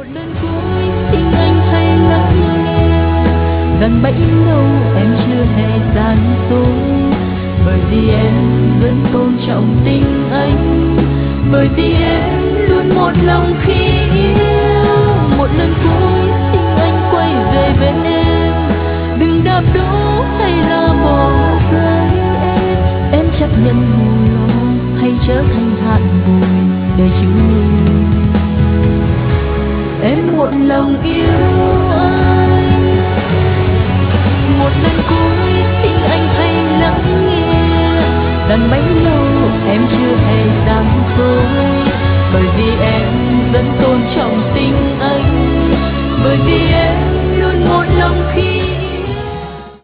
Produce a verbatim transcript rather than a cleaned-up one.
một lần cuối xin anh hãy lắng nghe, rằng bấy lâu em chưa hề gian dối, bởi vì em vẫn tôn trọng tình anh, bởi vì em luôn một lòng khi yêu. Một lần cuối xin anh quay về bên em, đừng đạp đổ hay là bỏ rơi em. Em chấp nhận mù lo hay trở thành hạn bồi để chứng minh em một lòng yêu anh. Một lần cuối xin anh hãy lắng nghe, rằng bấy